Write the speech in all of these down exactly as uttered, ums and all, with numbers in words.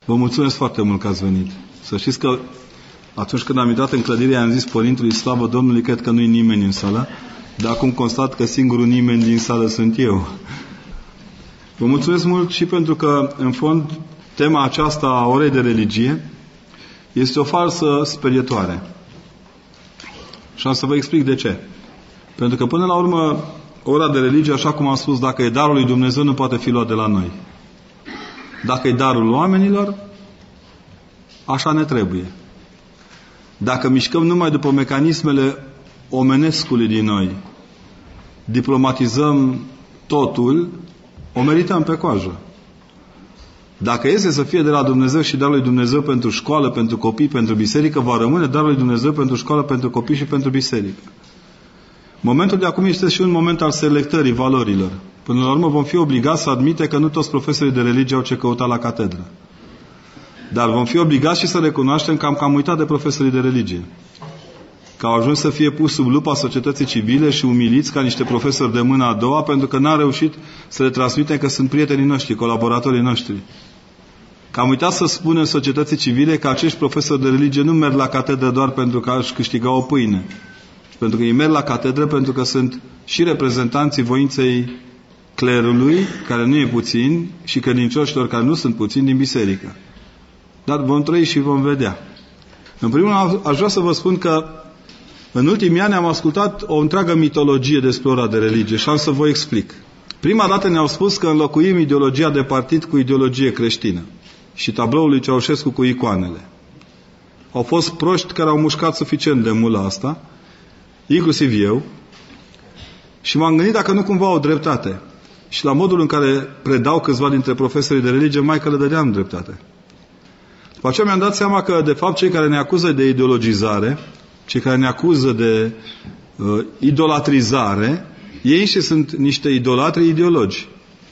Vă mulțumesc foarte mult că ați venit. Să știți că atunci când am intrat în clădire, am zis Părintului, slavă Domnului, cred că nu-i nimeni în sală, dar acum constat că singurul nimeni din sală sunt eu. Vă mulțumesc mult și pentru că, în fond, tema aceasta a orei de religie este o falsă sperietoare. Și am să vă explic de ce. Pentru că, până la urmă, ora de religie, așa cum am spus, dacă e darul lui Dumnezeu, nu poate fi luat de la noi. Dacă e darul oamenilor, așa ne trebuie. Dacă mișcăm numai după mecanismele omenescului din noi, diplomatizăm totul, o merităm pe coajă. Dacă este să fie de la Dumnezeu și darul lui Dumnezeu pentru școală, pentru copii, pentru biserică, va rămâne darul lui Dumnezeu pentru școală, pentru copii și pentru biserică. Momentul de acum este și un moment al selectării valorilor. Până la urmă vom fi obligați să admite că nu toți profesorii de religie au ce căuta la catedră. Dar vom fi obligați și să recunoaștem că am cam uitat de profesorii de religie. Că au ajuns să fie pus sub lupa societății civile și umiliți ca niște profesori de mâna a doua pentru că n-am reușit să le transmitem că sunt prietenii noștri, colaboratorii noștri. Că am uitat să spunem societății civile că acești profesori de religie nu merg la catedră doar pentru că își câștiga o pâine. Pentru că ei merg la catedră pentru că sunt și reprezentanții voinței clerului, care nu e puțin, și credincioșilor care nu sunt puțini din biserică. Dar vom trăi și vom vedea. În primul rând, aș vrea să vă spun că în ultimii ani am ascultat o întreagă mitologie despre ora de religie și am să vă explic. Prima dată ne-au spus că înlocuim ideologia de partid cu ideologie creștină și tabloul lui Ceaușescu cu icoanele. Au fost proști care au mușcat suficient de mult la asta, inclusiv eu, și m-am gândit dacă nu cumva au dreptate. Și la modul în care predau câțiva dintre profesorii de religie, mai că le dădeam dreptate. După aceea mi-am dat seama că, de fapt, cei care ne acuză de ideologizare, cei care ne acuză de uh, idolatrizare, ei și sunt niște idolatri ideologi.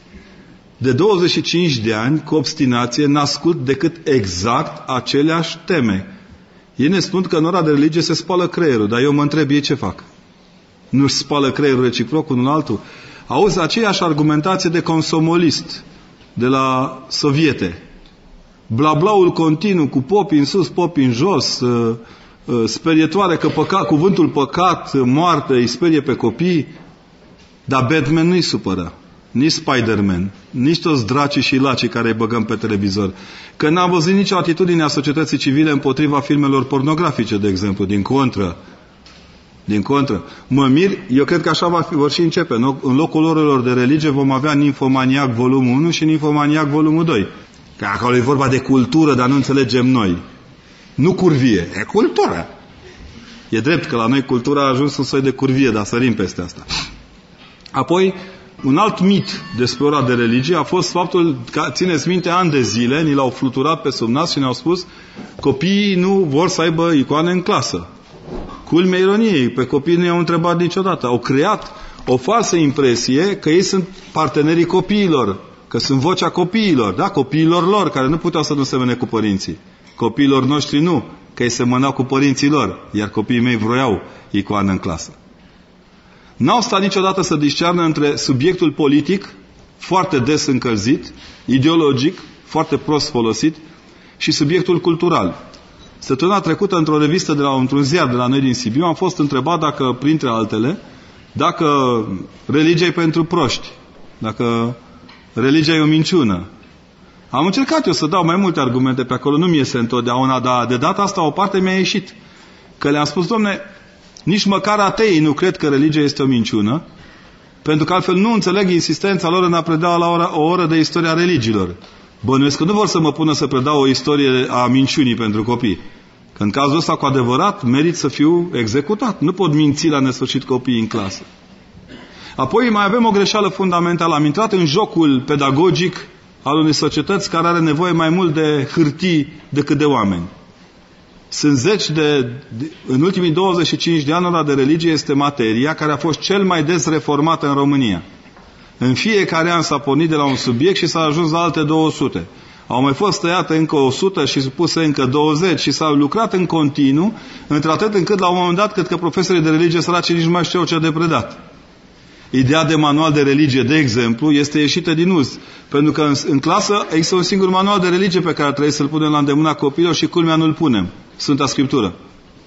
De douăzeci și cinci de ani, cu obstinație, n-ascult decât exact aceleași teme. Ei ne spun că în ora de religie se spală creierul, dar eu mă întreb, ei ce fac? Nu-și spală creierul reciproc unul altul? Auzi aceeași argumentație de consomolist de la soviete. Blablaul continuu cu popi în sus, popi în jos, sperietoare că păcat, cuvântul păcat, moarte, îi sperie pe copii, dar Batman nu-i supără. Nici Spider-Man, nici toți dracii și lacii care îi băgăm pe televizor. Că n-am văzut nicio atitudine a societății civile împotriva filmelor pornografice, de exemplu, din contră. Din contră. Mă mir, eu cred că așa va fi, vor și începe. În locul orelor de religie vom avea Ninfomaniac volumul unu și Ninfomaniac volumul doi. Că acolo e vorba de cultură, dar nu înțelegem noi. Nu curvie, e cultură. E drept că la noi cultura a ajuns un soi de curvie, dar sărim peste asta. Apoi, un alt mit despre ora de religie a fost faptul că, țineți minte, ani de zile ni l-au fluturat pe sub nas și ne-au spus copiii nu vor să aibă icoane în clasă. Culmea ironiei, pe copii nu i-au întrebat niciodată. Au creat o falsă impresie că ei sunt partenerii copiilor, că sunt vocea copiilor, da? Copiilor lor, care nu puteau să nu semene cu părinții. Copiilor noștri nu, că ei semănau cu părinții lor, iar copiii mei vroiau icoană în clasă. N-au stat niciodată să discearnă între subiectul politic, foarte des încălzit, ideologic, foarte prost folosit, și subiectul cultural. Săptămâna trecută, într-o revistă, de la, într-un ziar de la noi din Sibiu, am fost întrebat dacă, printre altele, dacă religia e pentru proști, dacă religia e o minciună. Am încercat eu să dau mai multe argumente pe acolo, nu-mi iese întotdeauna, dar de data asta o parte mi-a ieșit. Că le-am spus, domne, nici măcar ateii nu cred că religia este o minciună, pentru că altfel nu înțeleg insistența lor în a preda la ora, o oră de istoria religiilor. Bănuiesc că nu vor să mă pună să predau o istorie a minciunii pentru copii. Că în cazul ăsta, cu adevărat, merit să fiu executat. Nu pot minți la nesfârșit copiii în clasă. Apoi mai avem o greșeală fundamentală. Am intrat în jocul pedagogic al unei societăți care are nevoie mai mult de hârtii decât de oameni. Sunt zeci de... În ultimii douăzeci și cinci de ani, ora de religie este materia care a fost cel mai des reformată în România. În fiecare an s-a pornit de la un subiect și s-a ajuns la alte două sute. Au mai fost tăiate încă o sută și puse încă douăzeci și s-au lucrat în continuu, într-atât încât la un moment dat cred că profesorii de religie săraci nici nu mai știau ce de predat. ideea de manual de religie, de exemplu, este ieșită din uz. Pentru că în, în clasă există un singur manual de religie pe care trebuie să-l punem la îndemâna copiilor și culmea nu-l punem. Sfânta Scriptură.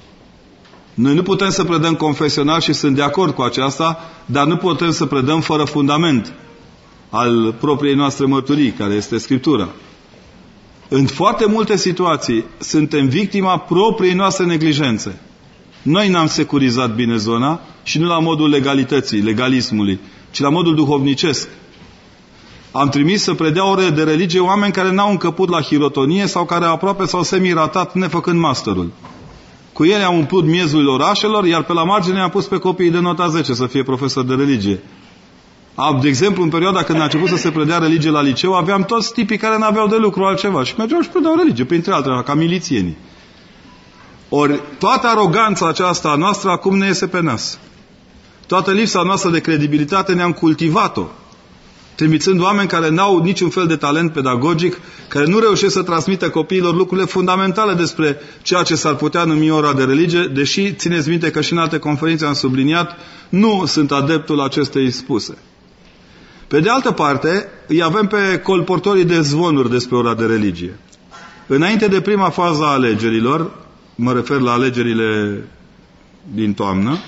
Noi nu putem să predăm confesional și sunt de acord cu aceasta, dar nu putem să predăm fără fundament al propriei noastre mărturii, care este Scriptura. În foarte multe situații suntem victima propriei noastre neglijențe. Noi n-am securizat bine zona și nu la modul legalității, legalismului, ci la modul duhovnicesc. Am trimis să predea ore de religie oameni care n-au încăput la hirotonie sau care aproape s-au semi-ratat nefăcând masterul. Cu ele am umplut miezul orașelor, iar pe la margine am pus pe copiii de nota zece să fie profesori de religie. Am, de exemplu, în perioada când a început să se predea religie la liceu, aveam toți tipii care n-aveau de lucru altceva și mergeau și predeau religie, printre altele, ca milițienii. Ori toată aroganța aceasta a noastră acum ne iese pe nas. Toată lipsa noastră de credibilitate ne-am cultivat-o, trimițând oameni care n-au niciun fel de talent pedagogic, care nu reușesc să transmită copiilor lucrurile fundamentale despre ceea ce s-ar putea numi ora de religie, deși, țineți minte că și în alte conferințe am subliniat, nu sunt adeptul acestei spuse. Pe de altă parte, îi avem pe colportorii de zvonuri despre ora de religie. Înainte de prima fază a alegerilor, mă refer la alegerile din toamnă,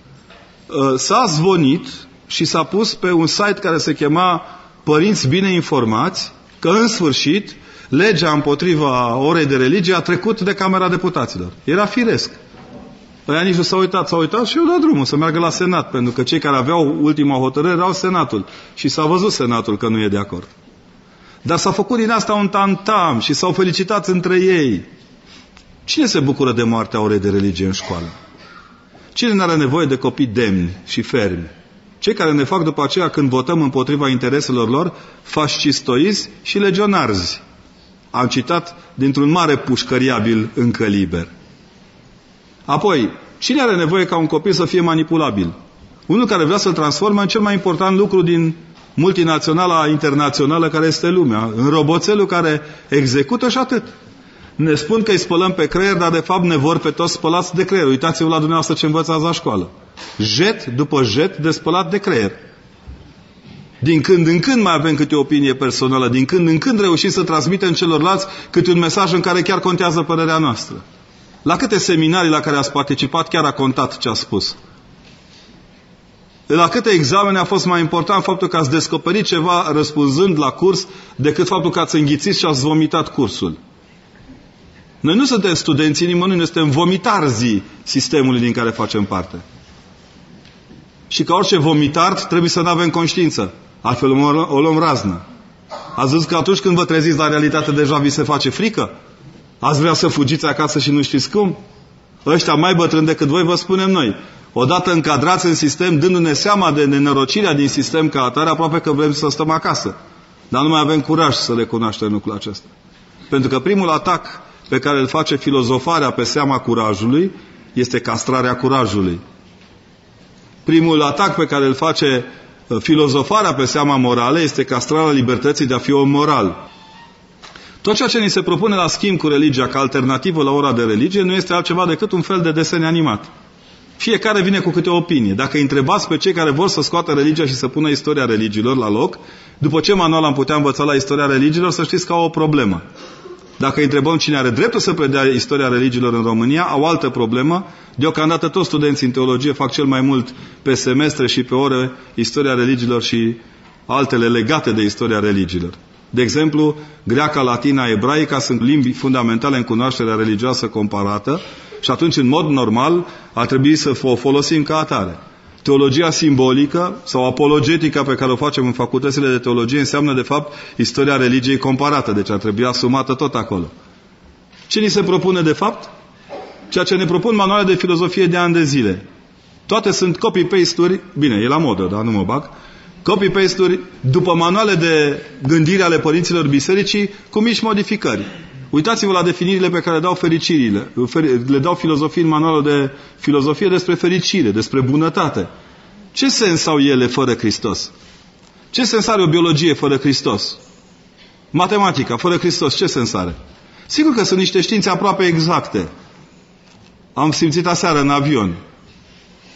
s-a zvonit și s-a pus pe un site care se chema Părinți Bine Informați, că în sfârșit legea împotriva orei de religie a trecut de Camera Deputaților. Era firesc. Ăia nici nu s-au uitat, s-au uitat și eu dat drumul să meargă la Senat, pentru că cei care aveau ultima hotărâre erau Senatul. Și s-a văzut Senatul că nu e de acord. Dar s-a făcut din asta un tantam și s-au felicitat între ei. Cine se bucură de moartea orei de religie în școală? Cine nu are nevoie de copii demni și fermi? Cei care ne fac după aceea, când votăm împotriva intereselor lor, fascistoizi și legionarzi. Am citat dintr-un mare pușcăriabil încă liber. Apoi, cine are nevoie ca un copil să fie manipulabil? Unul care vrea să-l transforme în cel mai important lucru din multinaționala internațională care este lumea, în roboțelul care execută și atât. Ne spun că îi spălăm pe creier, dar de fapt ne vor pe toți spălați de creier. Uitați-vă la dumneavoastră ce învățați la școală. Jet după jet de spălat de creier. Din când în când mai avem câte o opinie personală, din când în când reușim să transmitem celorlalți câte un mesaj în care chiar contează părerea noastră. La câte seminarii la care ați participat chiar a contat ce a spus? La câte examene a fost mai important faptul că ați descoperit ceva răspunzând la curs decât faptul că ați înghițit și ați vomitat cursul? Noi nu suntem studenții nimănui, noi suntem vomitarzii sistemului din care facem parte. Și ca orice vomitard trebuie să nu avem conștiință. Altfel o luăm raznă. Ați văzut că atunci când vă treziți la realitate deja vi se face frică? Ați vrea să fugiți acasă și nu știți cum? Ăștia mai bătrâni decât voi vă spunem noi. Odată încadrați în sistem, dându-ne seama de nenorocirea din sistem ca atare, aproape că vrem să stăm acasă. Dar nu mai avem curaj să recunoaștem lucrul acesta. Pentru că primul atac pe care îl face filozofarea pe seama curajului este castrarea curajului. Primul atac pe care îl face filozofarea pe seama morală este castrarea libertății de a fi om moral. Tot ceea ce ni se propune la schimb cu religia ca alternativă la ora de religie nu este altceva decât un fel de desen animat. Fiecare vine cu câte o opinie. Dacă îi întrebați pe cei care vor să scoată religia și să pună istoria religiilor la loc, după ce manual am putea învăța la istoria religiilor, să știți că au o problemă. Dacă îi întrebăm cine are dreptul să predea istoria religiilor în România, au altă problemă. Deocamdată toți studenții în teologie fac cel mai mult pe semestre și pe ore istoria religiilor și altele legate de istoria religiilor. De exemplu, greaca, latina, ebraica sunt limbi fundamentale în cunoașterea religioasă comparată și atunci, în mod normal, ar trebui să o folosim ca atare. Teologia simbolică sau apologetica pe care o facem în facultățile de teologie înseamnă, de fapt, istoria religiei comparată, deci ar trebui asumată tot acolo. Ce ni se propune, de fapt? Ceea ce ne propun manuale de filozofie de ani de zile. Toate sunt copy-paste-uri, bine, e la modă, dar nu mă bag, copy-paste-uri după manuale de gândire ale părinților bisericii cu mici modificări. Uitați-vă la definirile pe care le dau fericirile, le dau filozofii în manualul de filozofie despre fericire, despre bunătate. Ce sens au ele fără Hristos? Ce sens are o biologie fără Hristos? Matematica fără Hristos, ce sens are? Sigur că sunt niște științe aproape exacte. Am simțit aseară în avion.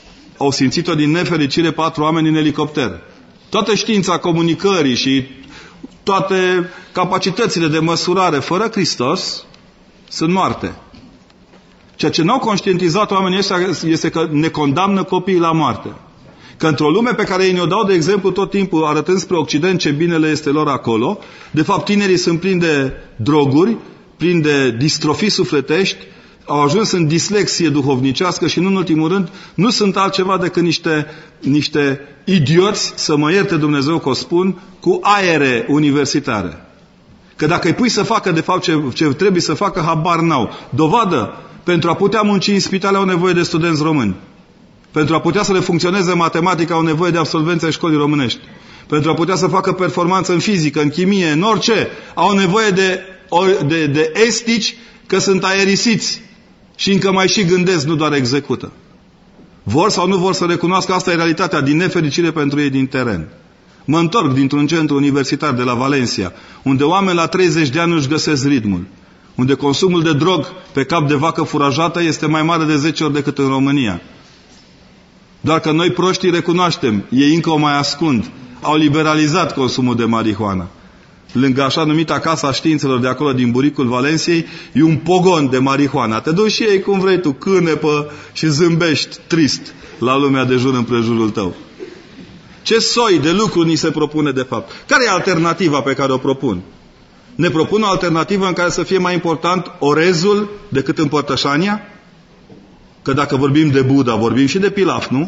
au simțit-o din nefericire patru oameni în elicopter. Toată știința comunicării și toate capacitățile de măsurare fără Hristos sunt moarte. Ceea ce n-au conștientizat oamenii ăștia este că ne condamnă copiii la moarte. Că într-o lume pe care ei ne-o dau de exemplu tot timpul, arătând spre Occident ce binele este lor acolo, de fapt tinerii sunt plini de droguri, plini de distrofii sufletești, au ajuns în dislexie duhovnicească și, nu în ultimul rând, nu sunt altceva decât niște, niște idioți, să mă ierte Dumnezeu că o spun, cu aere universitare. Că dacă îi pui să facă de fapt ce, ce trebuie să facă, habar n-au. Dovadă, pentru a putea munci în spitale au nevoie de studenți români. Pentru a putea să le funcționeze matematica au nevoie de absolvenți ai școlii românești. Pentru a putea să facă performanță în fizică, în chimie, în orice, au nevoie de, de, de estici, că sunt aerisiți și încă mai și gândesc, nu doar execută. Vor sau nu vor să recunoască, asta e realitatea, din nefericire pentru ei din teren. Mă întorc dintr-un centru universitar de la Valencia, unde oameni la treizeci de ani își găsesc ritmul, unde consumul de drog pe cap de vacă furajată este mai mare de zece ori decât în România. Doar că noi proștii recunoaștem, ei încă o mai ascund. Au liberalizat consumul de marihuana. Lângă așa numita Casa Științelor de acolo din buricul Valenciei, e un pogon de marihuana. Te duci și ei cum vrei tu, cânepă și zâmbești trist la lumea de jur împrejurul tău. Ce soi de lucru ni se propune de fapt? Care e alternativa pe care o propun? Ne propun o alternativă în care să fie mai important orezul decât împărtășania? Că dacă vorbim de Buddha, vorbim și de pilaf, nu?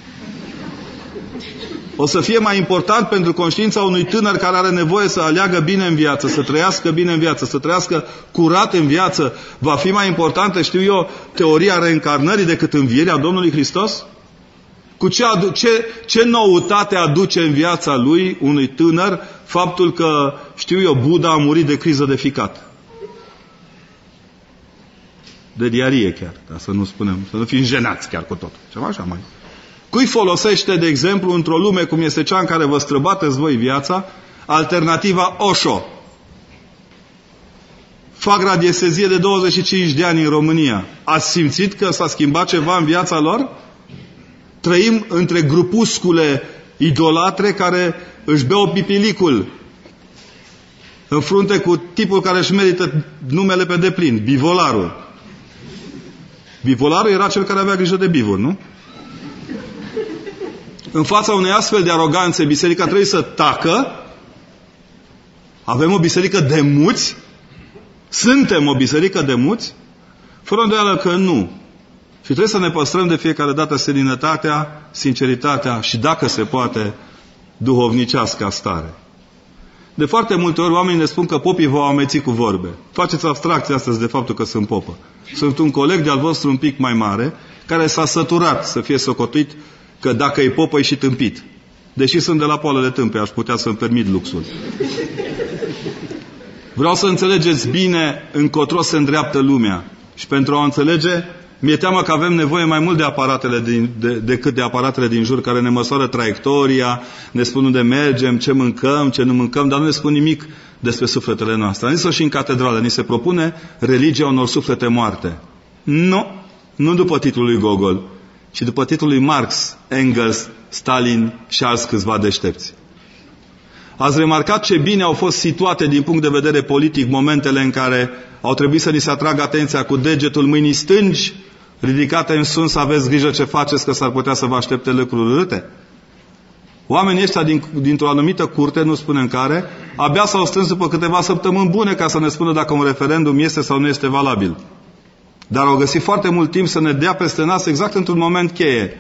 O să fie mai important pentru conștiința unui tânăr care are nevoie să aleagă bine în viață, să trăiască bine în viață, să trăiască curat în viață. Va fi mai importantă, știu eu, teoria reîncarnării decât învierea Domnului Hristos? Cu ce, adu- ce, ce noutate aduce în viața lui, unui tânăr, faptul că, știu eu, Buddha a murit de criză de ficat? De diarie chiar, ca să nu spunem, să nu fim jenați chiar cu tot. Ceva așa mai. Cui folosește, de exemplu, într-o lume cum este cea în care vă străbateți voi viața, alternativa Osho? Fac radiestezie de douăzeci și cinci de ani în România. Ați simțit că s-a schimbat ceva în viața lor? Trăim între grupuscule idolatre care își beau pipilicul în frunte cu tipul care își merită numele pe deplin, bivolarul. Bivolarul era cel care avea grijă de bivol, nu? În fața unei astfel de aroganțe, biserica trebuie să tacă. Avem o biserică de muți? Suntem o biserică de muți? Fără îndoială că nu. Și trebuie să ne păstrăm de fiecare dată seninătatea, sinceritatea și, dacă se poate, duhovnicească stare. De foarte multe ori oamenii ne spun că popii v-au amețit cu vorbe. Faceți abstracție astăzi de faptul că sunt popă. Sunt un coleg de-al vostru un pic mai mare, care s-a săturat să fie socotit că dacă e popă e și tâmpit. Deși sunt de la Poală de Tâmpe, aș putea să-mi permit luxul. Vreau să înțelegeți bine încotro se îndreaptă lumea. Și pentru a o înțelege, mi-e teamă că avem nevoie mai mult de aparatele din, de, decât de aparatele din jur care ne măsoară traiectoria, ne spun unde mergem, ce mâncăm, ce nu mâncăm, dar nu ne spun nimic despre sufletele noastre. Am zis-o și în catedrală. Ni se propune religia unor suflete moarte. Nu, nu după titlul lui Gogol, ci după titlul lui Marx, Engels, Stalin și alți câțiva deștepți. Ați remarcat ce bine au fost situate din punct de vedere politic momentele în care au trebuit să ni se atragă atenția cu degetul mâinii stângi, ridicate în sus, să aveți grijă ce faceți, că s-ar putea să vă aștepte lucruri urâte? Oamenii ăștia din, dintr-o anumită curte, nu spunem care, abia s-au strâns după câteva săptămâni bune ca să ne spună dacă un referendum este sau nu este valabil. Dar au găsit foarte mult timp să ne dea peste nas exact într-un moment cheie.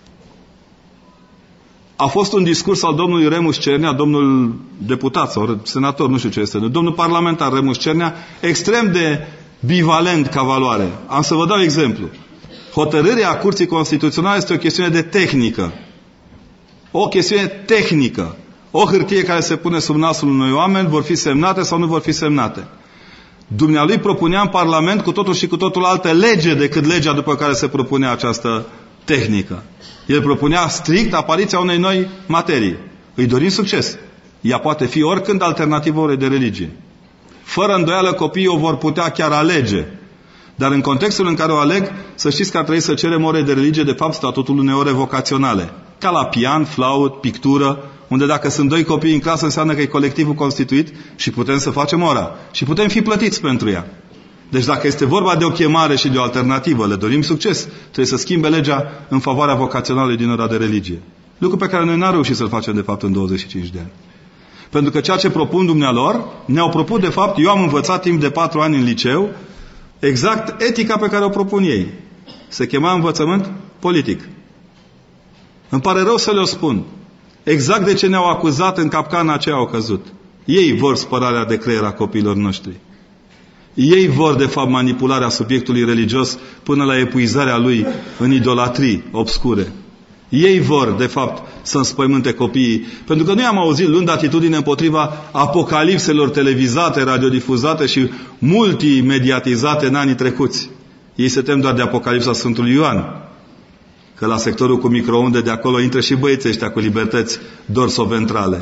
A fost un discurs al domnului Remus Cernea, domnul deputat sau senator, nu știu ce este, domnul parlamentar Remus Cernea, extrem de bivalent ca valoare. Am să vă dau exemplu. Hotărârea Curții Constituționale este o chestiune de tehnică. O chestiune tehnică. O hârtie care se pune sub nasul unui oameni, vor fi semnate sau nu vor fi semnate. Dumnealui propunea în Parlament cu totul și cu totul altă lege decât legea după care se propunea această tehnică. El propunea strict apariția unei noi materii. Îi dorim succes. Ea poate fi oricând alternativă orei de religie. Fără îndoială copiii o vor putea chiar alege. Dar în contextul în care o aleg, să știți că ar trebui să cerem ore de religie, de fapt statutul unei ore vocaționale. Ca la pian, flaut, pictură, unde dacă sunt doi copii în clasă înseamnă că e colectivul constituit și putem să facem ora. Și putem fi plătiți pentru ea. Deci dacă este vorba de o chemare și de o alternativă, le dorim succes, trebuie să schimbe legea în favoarea vocaționalului din ora de religie. Lucru pe care noi n-am reușit să-l facem de fapt în douăzeci și cinci de ani. Pentru că ceea ce propun dumnealor, ne-au propus de fapt, eu am învățat timp de patru ani în liceu, exact etica pe care o propun ei. Se chema învățământ politic. Îmi pare rău să le-o spun. Exact de ce ne-au acuzat în capcana aceea au căzut. Ei vor spălarea de creier a copiilor noștri. Ei vor, de fapt, manipularea subiectului religios până la epuizarea lui în idolatrii obscure. Ei vor, de fapt, să înspăimânte copiii. Pentru că noi am auzit luând atitudine împotriva apocalipselor televizate, radiodifuzate și multimediatizate în anii trecuți. Ei se tem doar de apocalipsa Sfântului Ioan. Că la sectorul cu microunde de acolo intră și băieții ăștia cu libertăți dorsoventrale.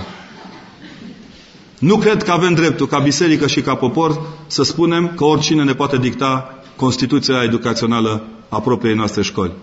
Nu cred că avem dreptul, ca biserică și ca popor, să spunem că oricine ne poate dicta Constituția educațională a propriei noastre școli.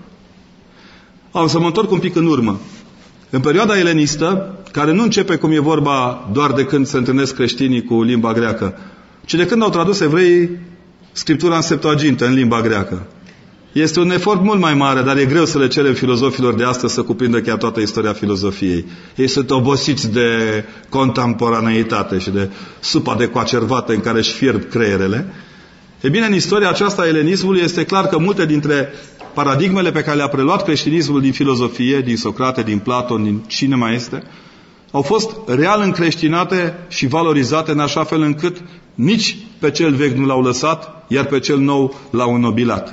Am să mă întorc un pic în urmă. În perioada elenistă, care nu începe cum e vorba doar de când se întâlnesc creștinii cu limba greacă, ci de când au tradus evreii Scriptura în Septuagintă, în limba greacă. Este un efort mult mai mare, dar e greu să le cerem filozofilor de astăzi să cuprindă chiar toată istoria filozofiei. Ei sunt obosiți de contemporaneitate și de supa de coacervată în care își fierb creierele. E bine, în istoria aceasta a elenismului este clar că multe dintre paradigmele pe care le-a preluat creștinismul din filozofie, din Socrate, din Platon, din cine mai este, au fost real încreștinate și valorizate în așa fel încât nici pe cel vechi nu l-au lăsat, iar pe cel nou l-au înnobilat.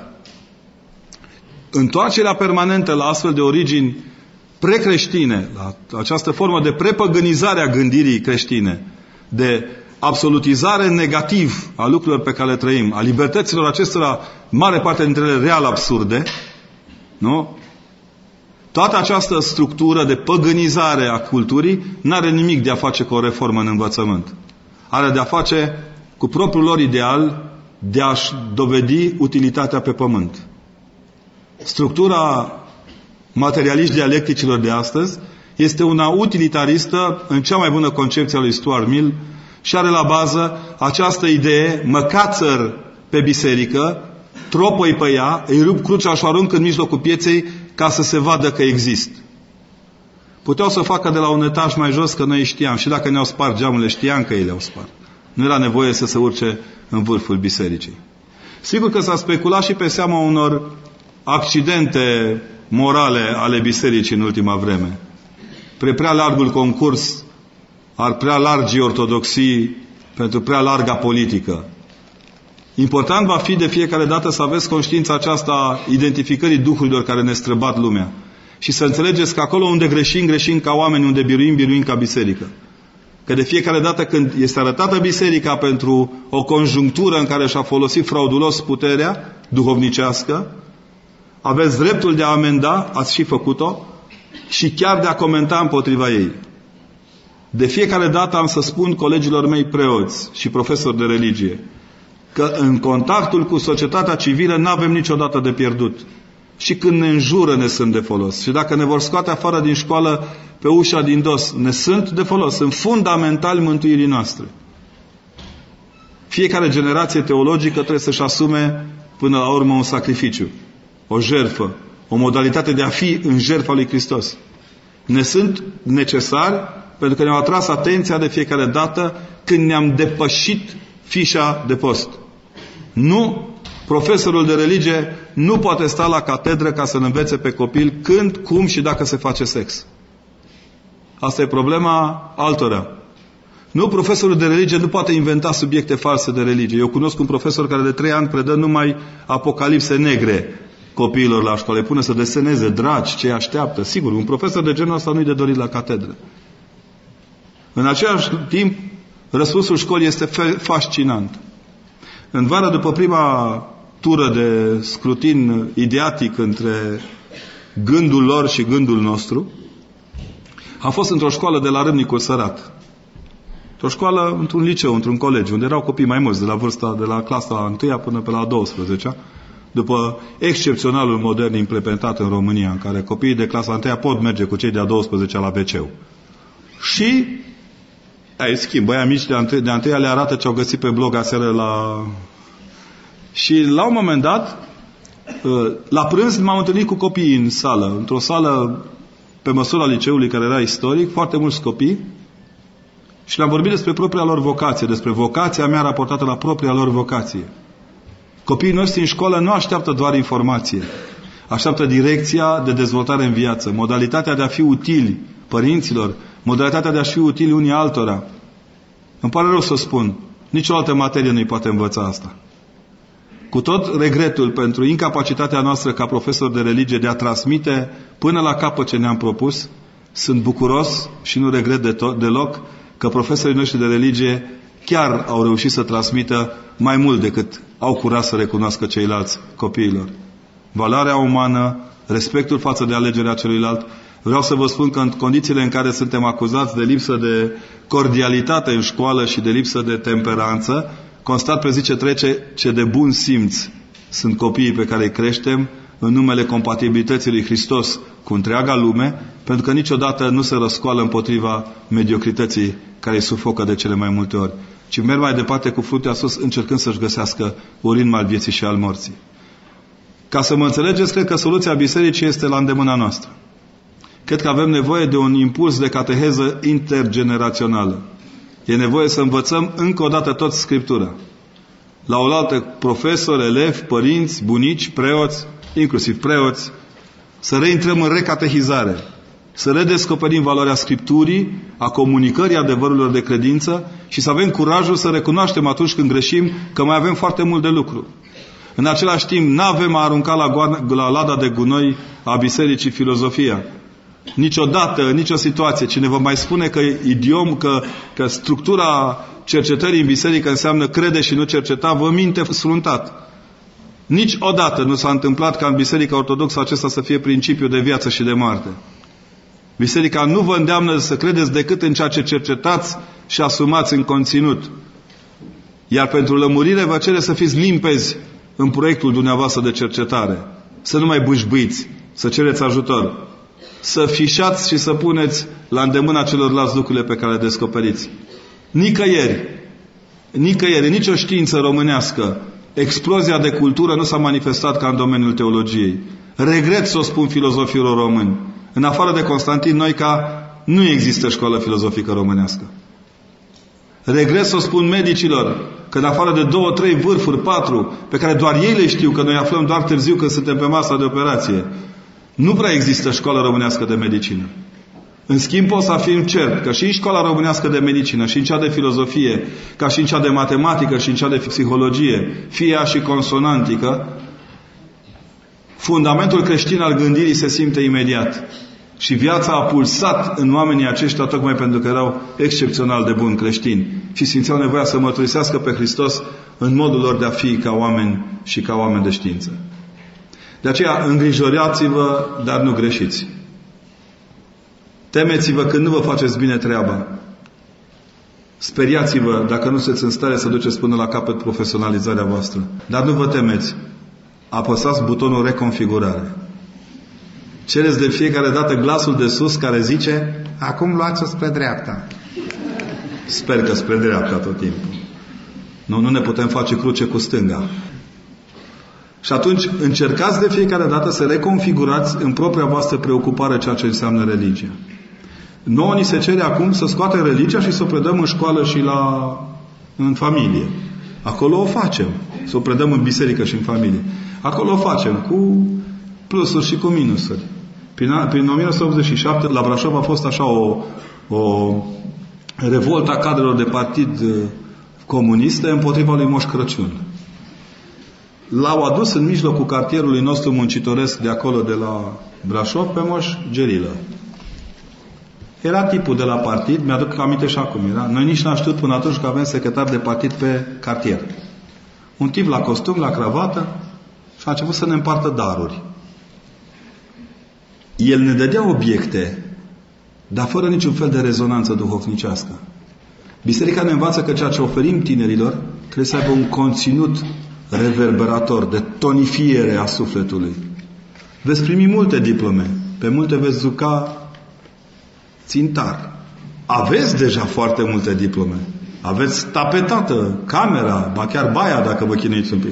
Întoarcerea permanentă la astfel de origini precreștine, la această formă de prepăgânizare a gândirii creștine, de absolutizare negativ a lucrurilor pe care le trăim, a libertăților acestora, mare parte dintre ele real absurde, nu? Toată această structură de păgânizare a culturii n-are nimic de a face cu o reformă în învățământ. Are de a face cu propriul lor ideal de a-și dovedi utilitatea pe pământ. Structura materialiști dialecticilor de astăzi este una utilitaristă în cea mai bună concepție a lui Stuart Mill și are la bază această idee: mă cațăr pe biserică, tropăi pe ea, îi rup crucea și o arunc în mijlocul pieței ca să se vadă că exist. Puteau să facă de la un etaj mai jos, că noi știam, și dacă ne-au spart geamurile, știam că ei le-au spart. Nu era nevoie să se urce în vârful bisericii. Sigur că s-a speculat și pe seama unor accidente morale ale bisericii în ultima vreme. Pre prea largul concurs ar prea largii ortodoxii pentru prea larga politică. Important va fi de fiecare dată să aveți conștiința aceasta a identificării duhurilor care ne străbat lumea. Și să înțelegeți că acolo unde greșim, greșim ca oameni, unde biruim, biruim ca biserică. Că de fiecare dată când este arătată biserica pentru o conjunctură în care și-a folosit fraudulos puterea duhovnicească, aveți dreptul de a amenda, ați și făcut-o, și chiar de a comenta împotriva ei. De fiecare dată am să spun colegilor mei preoți și profesori de religie că în contactul cu societatea civilă nu avem niciodată de pierdut. Și când ne înjură, ne sunt de folos. Și dacă ne vor scoate afară din școală pe ușa din dos, ne sunt de folos. Sunt fundamentali mântuirii noastre. Fiecare generație teologică trebuie să-și asume până la urmă un sacrificiu, o jertfă, o modalitate de a fi în jertfa lui Hristos. Ne sunt necesari pentru că ne-au atras atenția de fiecare dată când ne-am depășit fișa de post. Nu, profesorul de religie nu poate sta la catedră ca să învețe pe copil când, cum și dacă se face sex. Asta e problema altora. Nu, profesorul de religie nu poate inventa subiecte false de religie. Eu cunosc un profesor care de trei ani predă numai apocalipse negre copiilor la școală. Îi pune să deseneze dragi, ce așteaptă. Sigur, un profesor de genul ăsta nu-i de dorit la catedră. În același timp, răspunsul școlii este fascinant. În vară, după prima tură de scrutin ideatic între gândul lor și gândul nostru, a fost într-o școală de la Râmnicul Sărat. O școală într-un liceu, într-un colegiu, unde erau copii mai mulți, de la vârsta, de la clasa întâia până pe la a douăsprezecea, după excepționalul modern implementat în România, în care copiii de clasa întâia pot merge cu cei de a douăsprezecea la ve ce-ul. Și, ai schimb, băia mici de a, întâia, de a întâia le arată ce au găsit pe blog aseară la... Și la un moment dat, la prânz m-am întâlnit cu copiii în sală, într-o sală pe măsura liceului care era istoric, foarte mulți copii, și le-am vorbit despre propria lor vocație, despre vocația mea raportată la propria lor vocație. Copiii noștri în școală nu așteaptă doar informație, așteaptă direcția de dezvoltare în viață, modalitatea de a fi utili părinților, modalitatea de a fi utili unii altora. Îmi pare rău să spun, nicio altă materie nu-i poate învăța asta. Cu tot regretul pentru incapacitatea noastră ca profesori de religie de a transmite până la capăt ce ne-am propus, sunt bucuros și nu regret de tot, deloc că profesorii noștri de religie chiar au reușit să transmită mai mult decât au curaj să recunoască ceilalți copiilor. Valoarea umană, respectul față de alegerea celuilalt. Vreau să vă spun că în condițiile în care suntem acuzați de lipsă de cordialitate în școală și de lipsă de temperanță, constat pe zi ce trece ce de bun simț sunt copiii pe care îi creștem în numele compatibilității lui Hristos cu întreaga lume, pentru că niciodată nu se răscoală împotriva mediocrității care îi sufocă de cele mai multe ori, ci merg mai departe cu fruntea sus încercând să-și găsească urinul al vieții și al morții. Ca să mă înțelegeți, cred că soluția bisericii este la îndemâna noastră. Cred că avem nevoie de un impuls de cateheză intergenerațională. E nevoie să învățăm încă o dată tot Scriptura. La oaltă profesori, elevi, părinți, bunici, preoți, inclusiv preoți, să reintrăm în recatehizare, să redescoperim valoarea Scripturii, a comunicării adevărurilor de credință și să avem curajul să recunoaștem atunci când greșim că mai avem foarte mult de lucru. În același timp, nu avem a arunca la, goana, la lada de gunoi a bisericii filozofia. Niciodată, nicio situație. Cine vă mai spune că idiom, că, că structura cercetării în biserică înseamnă crede și nu cerceta, vă minte sfruntat. Niciodată nu s-a întâmplat ca în Biserica Ortodoxă acesta să fie principiul de viață și de moarte. Biserica nu vă îndeamnă să credeți decât în ceea ce cercetați și asumați în conținut. Iar pentru lămurire vă cere să fiți limpezi în proiectul dumneavoastră de cercetare. Să nu mai bâșbâiți, să cereți ajutor. Să fișați și să puneți la îndemâna celorlalți lucrurile pe care le descoperiți. Nicăieri, nicăieri, nicio știință românească, explozia de cultură nu s-a manifestat ca în domeniul teologiei. Regret să o spun filozofilor români. În afară de Constantin Noica, nu există școală filozofică românească. Regret să o spun medicilor, că în afară de două, trei vârfuri, patru, pe care doar ei le știu, că noi aflăm doar târziu când suntem pe masa de operație, nu prea există școală românească de medicină. În schimb, pot să afirm cert că și în școala românească de medicină, și în cea de filozofie, ca și în cea de matematică, și în cea de psihologie, fie ea și consonantică, fundamentul creștin al gândirii se simte imediat. Și viața a pulsat în oamenii aceștia tocmai pentru că erau excepțional de buni creștini și simțeau nevoia să mărturisească pe Hristos în modul lor de a fi ca oameni și ca oameni de știință. De aceea, îngrijorați-vă, dar nu greșiți. Temeți-vă când nu vă faceți bine treaba. Speriați-vă dacă nu sunteți în stare să duceți până la capăt profesionalizarea voastră. Dar nu vă temeți. Apăsați butonul reconfigurare. Cereți de fiecare dată glasul de sus care zice: acum luați-o spre dreapta. Sper că spre dreapta tot timpul. Nu, nu ne putem face cruce cu stânga. Și atunci încercați de fiecare dată să reconfigurați în propria voastră preocupare ceea ce înseamnă religia. Nouă ni se cere acum să scoatem religia și să o predăm în școală și la, în familie. Acolo o facem. Să o predăm în biserică și în familie. Acolo o facem cu plusuri și cu minusuri. Prin, prin o mie nouă sute optzeci și șapte la Brașov a fost așa o, o revoltă a cadrelor de partid comuniste împotriva lui Moș Crăciun. L-au adus în mijlocul cartierului nostru muncitoresc de acolo, de la Brașov, pe Moș Gerilă. Era tipul de la partid, mi-aduc aminte și acum era. Noi nici n-am știut până atunci că avem secretar de partid pe cartier. Un tip la costum, la cravată, și a început să ne împartă daruri. El ne dădea obiecte, dar fără niciun fel de rezonanță duhovnicească. Biserica ne învață că ceea ce oferim tinerilor trebuie să aibă un conținut reverberator, de tonifiere a sufletului. Veți primi multe diplome, pe multe veți juca țintar. Aveți deja foarte multe diplome. Aveți tapetată camera, ba chiar baia dacă vă chinuiți un pic.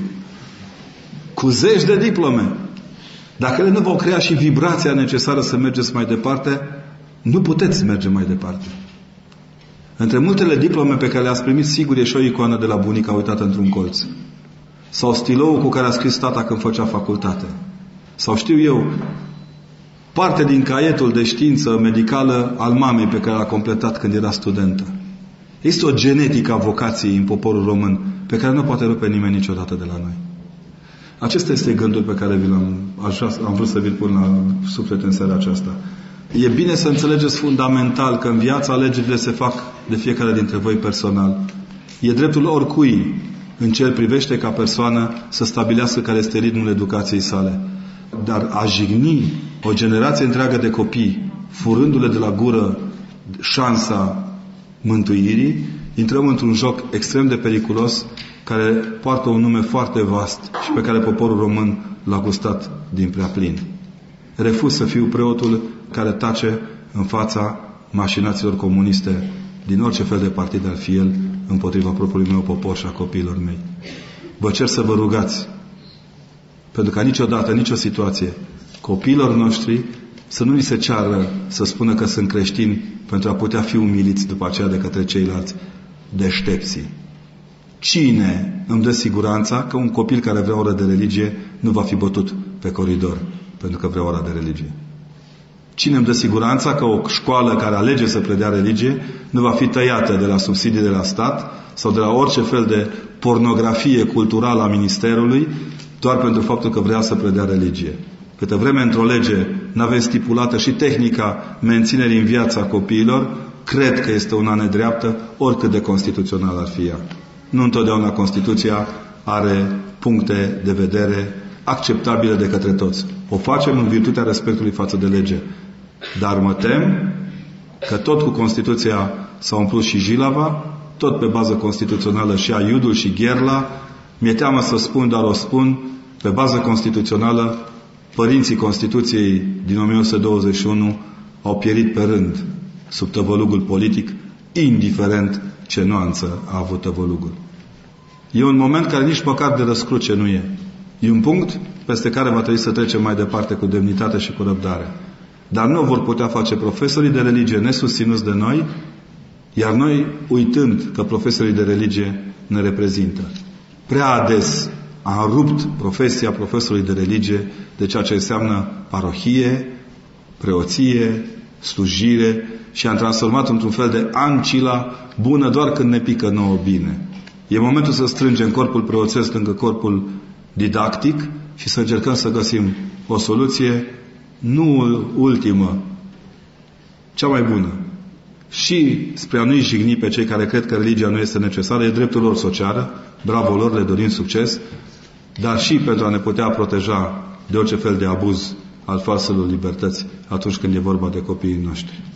Cu zeci de diplome. Dacă ele nu vor crea și vibrația necesară să mergeți mai departe, nu puteți merge mai departe. Între multele diplome pe care le-ați primit, sigur e și o icoană de la bunica uitată într-un colț. Sau stiloul cu care a scris tata când făcea facultate. Sau știu eu, parte din caietul de știință medicală al mamei pe care l-a completat când era studentă. Este o genetică a vocației în poporul român pe care nu poate rupe nimeni niciodată de la noi. Acesta este gândul pe care vi l-am am vrut să vi-l pun la suflet în seara aceasta. E bine să înțelegeți fundamental că în viața alegerile se fac de fiecare dintre voi personal. E dreptul oricui în ce îl privește ca persoană să stabilească care este ritmul educației sale. Dar a jigni o generație întreagă de copii, furându-le de la gură șansa mântuirii, intrăm într-un joc extrem de periculos care poartă un nume foarte vast și pe care poporul român l-a gustat din prea plin. Refuz să fiu preotul care tace în fața mașinaților comuniste din orice fel de partid ar fi el împotriva propriului meu popor și a copiilor mei. Vă cer să vă rugați pentru ca niciodată, nicio situație copiilor noștri să nu ni se ceară să spună că sunt creștini pentru a putea fi umiliți după aceea de către ceilalți deștepții. Cine îmi dă siguranța că un copil care vrea o oră de religie nu va fi bătut pe coridor pentru că vrea ora de religie? Cine îmi dă siguranța că o școală care alege să predea religie nu va fi tăiată de la subsidii de la stat sau de la orice fel de pornografie culturală a ministerului doar pentru faptul că vrea să predea religie? Câtă vreme într-o lege n-aveți stipulată și tehnica menținerii în viața copiilor, cred că este una nedreaptă, oricât de constituțional ar fi ea. Nu întotdeauna Constituția are puncte de vedere acceptabile de către toți. O facem în virtutea respectului față de lege. Dar mă tem că tot cu Constituția s-a umplut și Jilava, tot pe bază constituțională și Aiudul și Gherla. Mi-e teamă să spun, dar o spun, pe bază constituțională, părinții Constituției din o mie nouă sute douăzeci și unu au pierit pe rând sub tăvălugul politic, indiferent ce nuanță a avut tăvălugul. E un moment care nici măcar de răscruce nu e. E un punct peste care va trebui să trecem mai departe cu demnitate și cu răbdare. Dar nu vor putea face profesorii de religie nesusținuți de noi, iar noi uitând că profesorii de religie ne reprezintă. Prea ades am rupt profesia profesorului de religie de ceea ce înseamnă parohie, preoție, slujire și am transformat într-un fel de ancila bună doar când ne pică nouă bine. E momentul să strângem corpul preoțesc lângă corpul didactic și să încercăm să găsim o soluție, nu ultimă, cea mai bună. Și spre a nu-i jigni pe cei care cred că religia nu este necesară, e dreptul lor să o ceară, bravo lor, le dorim succes, dar și pentru a ne putea proteja de orice fel de abuz al falselor libertăți atunci când e vorba de copiii noștri.